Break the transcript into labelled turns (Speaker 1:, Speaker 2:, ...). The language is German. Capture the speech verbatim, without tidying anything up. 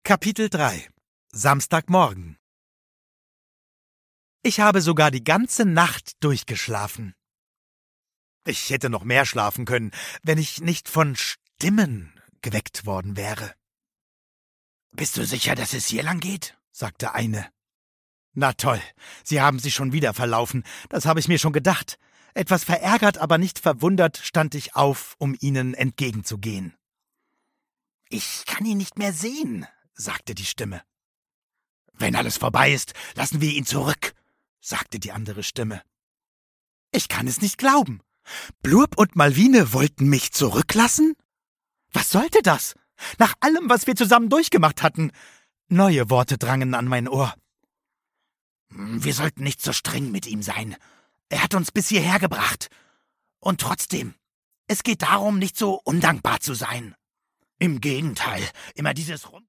Speaker 1: Kapitel drei. Samstagmorgen. Ich habe sogar die ganze Nacht durchgeschlafen. Ich hätte noch mehr schlafen können, wenn ich nicht von Stimmen geweckt worden wäre. »Bist du sicher, dass es hier lang geht?« sagte eine. »Na toll, Sie haben sich schon wieder verlaufen, das habe ich mir schon gedacht. Etwas verärgert, aber nicht verwundert stand ich auf, um Ihnen entgegenzugehen.« »Ich kann ihn nicht mehr sehen«, sagte die Stimme. »Wenn alles vorbei ist, lassen wir ihn zurück«, sagte die andere Stimme. »Ich kann es nicht glauben. Blurb und Malvine wollten mich zurücklassen? Was sollte das? Nach allem, was wir zusammen durchgemacht hatten.« Neue Worte drangen an mein Ohr. »Wir sollten nicht so streng mit ihm sein. Er hat uns bis hierher gebracht. Und trotzdem, es geht darum, nicht so undankbar zu sein. Im Gegenteil, immer dieses Rum...